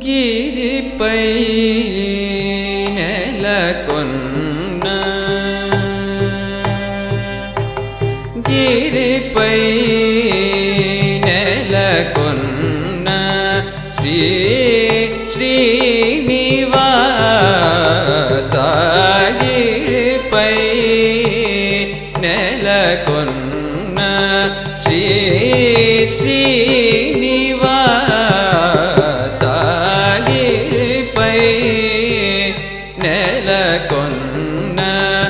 గిరిపై నెలకొన్న గిరిపై నెలకొన్న శ్రీనివాస గిరిపై నెలకొన్న శ్రీనివాస గిరిపై నెలకొన్న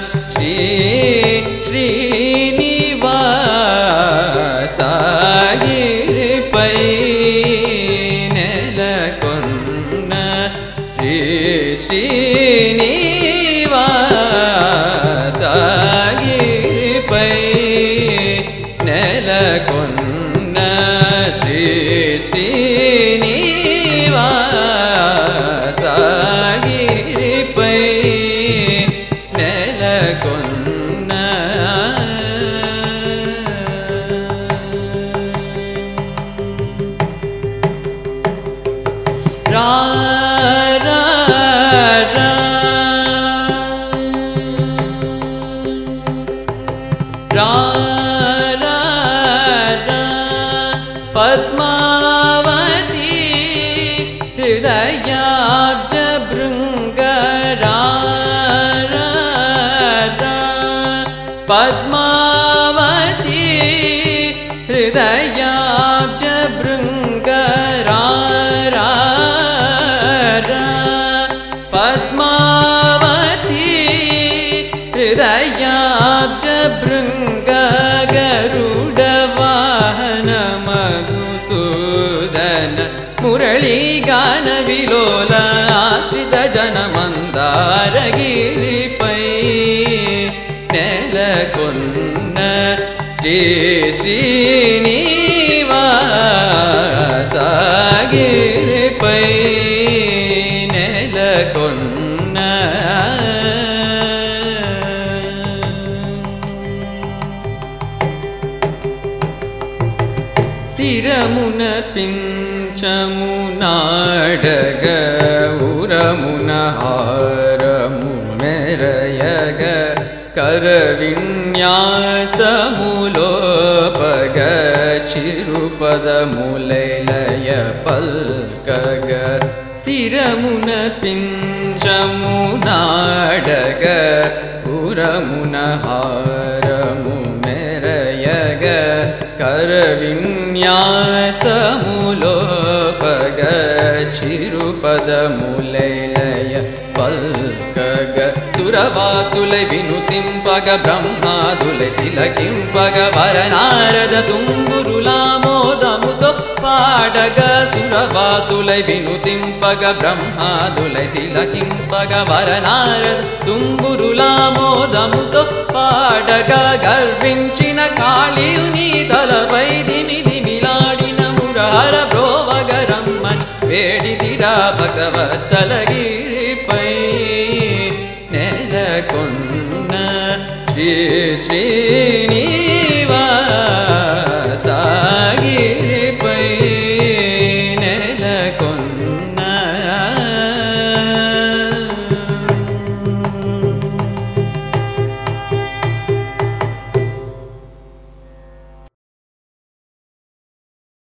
శ్రీనివాస గిరిపై నెలకొన్న శ్రీనివాస గిరిపై నెలకొన్న శ్రీనివాస గిరిపై నెలకొన్న రా రా రా రా రా రా పద్మావతి హృదయాబ్జ భృంగ రా రా రా పద్మావతి హృదయాబ్జ భృంగ రా రా రా పద్మావతి హృదయాబ్జ భృంగ గరుడ వాహన మధుసూదన మురళీగాన విలోల ఆశ్రిత జన మందార గిరిపై నెలకొన్న శ్రీనివాస గిరిపై నెలకొన్న శిరమున పించము నాడగ ఉరమున హారము మెరయగ కర విన్యాసములోపగ చిరుపదములయ పల్కగ శిరమున పించము నాడగ ఉరమున హారము మెరయగ కర విన్యాసములోపగ చిరుపదములయ పల్కగ సురవాసులై వినుతింపగ బ్రహ్మాదులై తిలకింపగ వరనారద తుంబురులామోదముతో పాడగ సురవాసులై వినుతింపగ బ్రహ్మాదులై తిలకింపగ వరనారద తుంబురులామోదముతో పాడగ గర్వించిన కాళీయుని తలపై దిమిదిమిలాడిన మురార బ్రోవగరమ్మని వేడిదిరా భగవత్సల గిరిపై నెలకొన్న శ్రీ